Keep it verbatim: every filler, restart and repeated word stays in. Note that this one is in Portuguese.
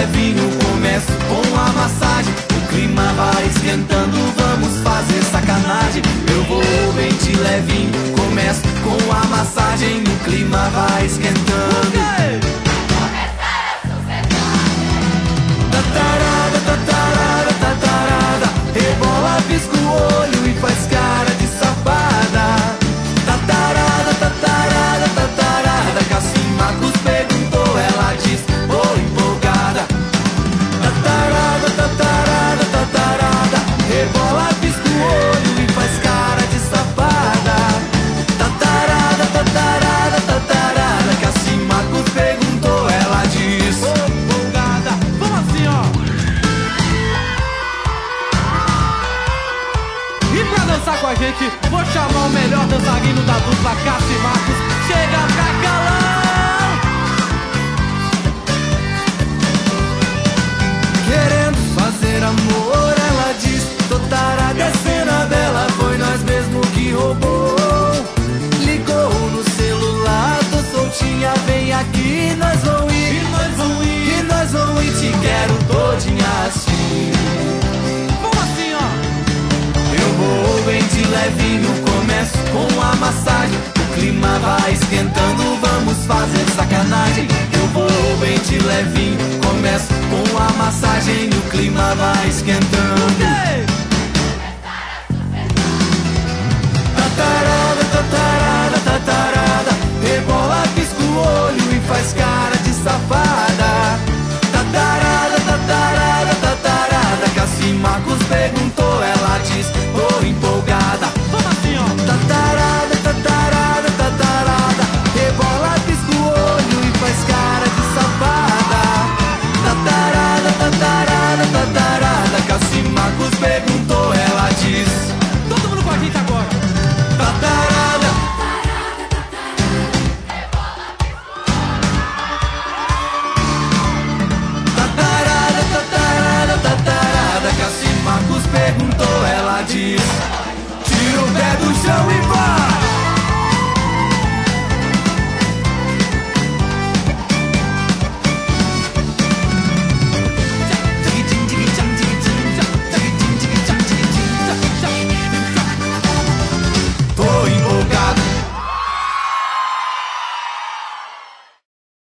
levinho, começo com a massagem. O clima vai esquentando, vamos fazer sacanagem. Eu vou bem de levinho, começo com a massagem. O clima vai esquentando. Tatarada, tatarada, tatarada, rebola, pisca o olho e faz cara de safada. Tatarada, tatarada, tatarada, Cassim Marcos perguntou, ela diz, oh, empolgada. Tatarada, tatarada, tatarada, rebola, pisca o olho e faz cara de safada. Tatarada, tatarada, tatarada, Cassim Marcos perguntou, ela diz, oh, empolgada. Vamos assim, ó. E pra dançar com a gente, vou chamar o melhor dançarino da dupla, Cassim Marcos. Chega pra calão! Querendo fazer amor, ela diz, tô tarada, é cena dela, foi nós mesmo que roubou. Ligou no celular, tô soltinha, vem aqui, nós vamos ir, e nós vamos ir, e nós vamos ir, te quero todinha assim. Vamos assim, ó. Eu vou bem de levinho, começo com a massagem. O clima vai esquentando, vamos fazer sacanagem. Eu vou bem de levinho, começo com a massagem. O clima vai esquentando. Tatarada, tatarada, tatarada, rebola, pisca o olho e faz cara de safada. Tatarada, tatarada, tatarada, Cassim Marcos perguntou, ela diz, oh, empolgada. Vamos assim, ó. Tatarada, tatarada, tatarada, rebola, pisca o olho e faz cara de safada. Tatarada, tatarada, tatarada, Cassim Marcos perguntou, ela diz, todo mundo com a gente agora. Tatarada, tatarada, tatarada, tatarada, Cassim Marcos perguntou, ela diz.